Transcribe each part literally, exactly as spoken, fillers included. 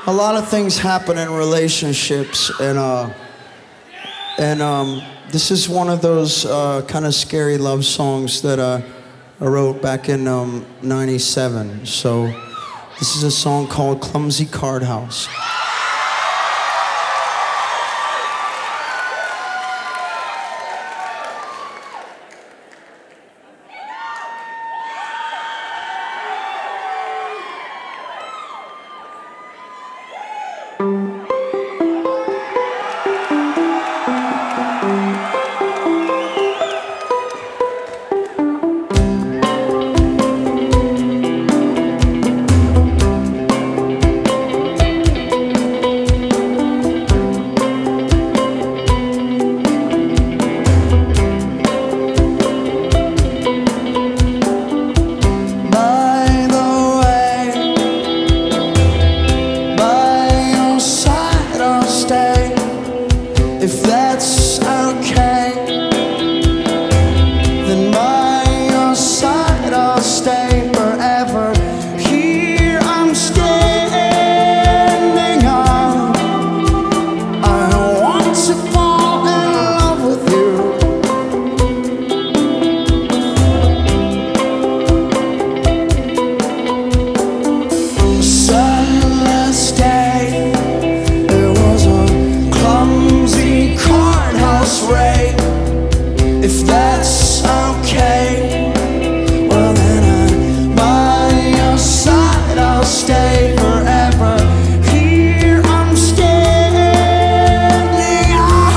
a lot of things happen in relationships, and uh, and um, this is one of those uh, kind of scary love songs that uh, I wrote back in um, ninety-seven. So this is a song called "Clumsy Card House." If that's okay, then by your side I'll stay forever. Here I'm standing on. I want to fall in love with you. Sunless day, there was a clumsy card house raid. If that's okay, well then I, by your side I'll stay forever. Here I'm standing.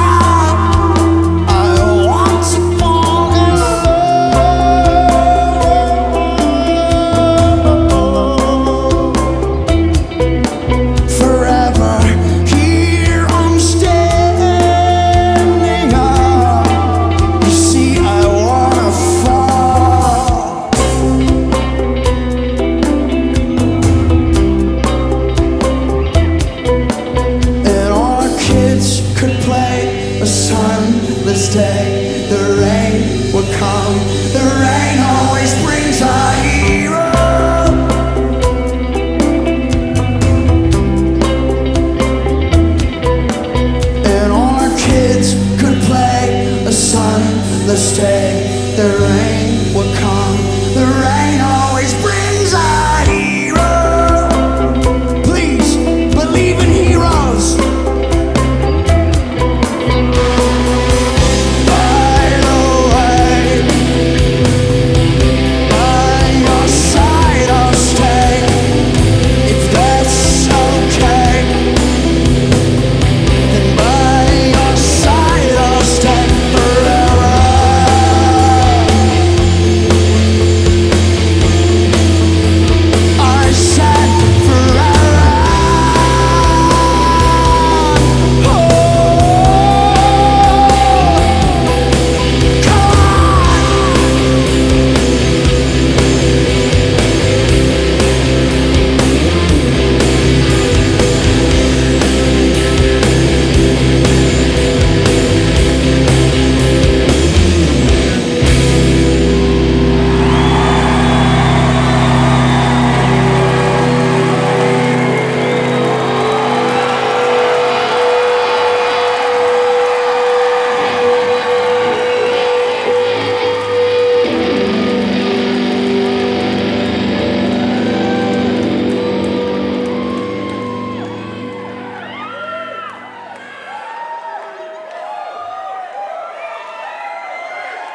I want to fall in love forever. Here I'm standing up. You see, I wanna fall. And all our kids could play a sunless day. The rain would come. The rain always brings a hero. And all our kids could play a sunless day. The rain